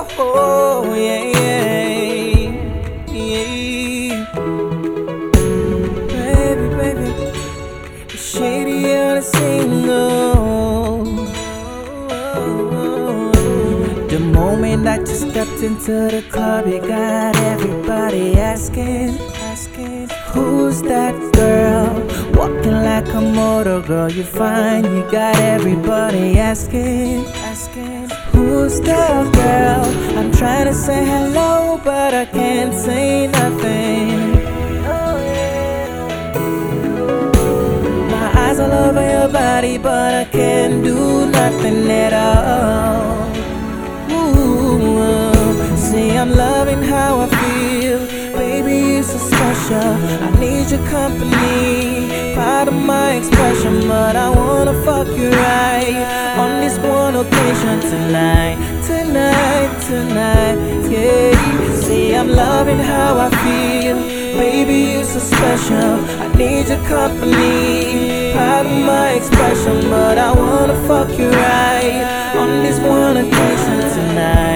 oh, yeah, yeah, yeah. Baby, baby, shady on a single. The moment that you stepped into the club, you got everybody asking, who's that girl? Walking like a motor girl, you find you got everybody asking, who's that girl? I'm trying to say hello, but I can't say nothing. My eyes all over your body, but I can't do nothing at all. Ooh, see, I'm loving how I feel. Baby, you're so special. I need your company, part of my expression, but I wanna fuck you right on this one occasion tonight, yeah. See, I'm loving how I feel. Baby, you're so special. I need your company, part of my expression, but I wanna fuck you right on this one occasion tonight.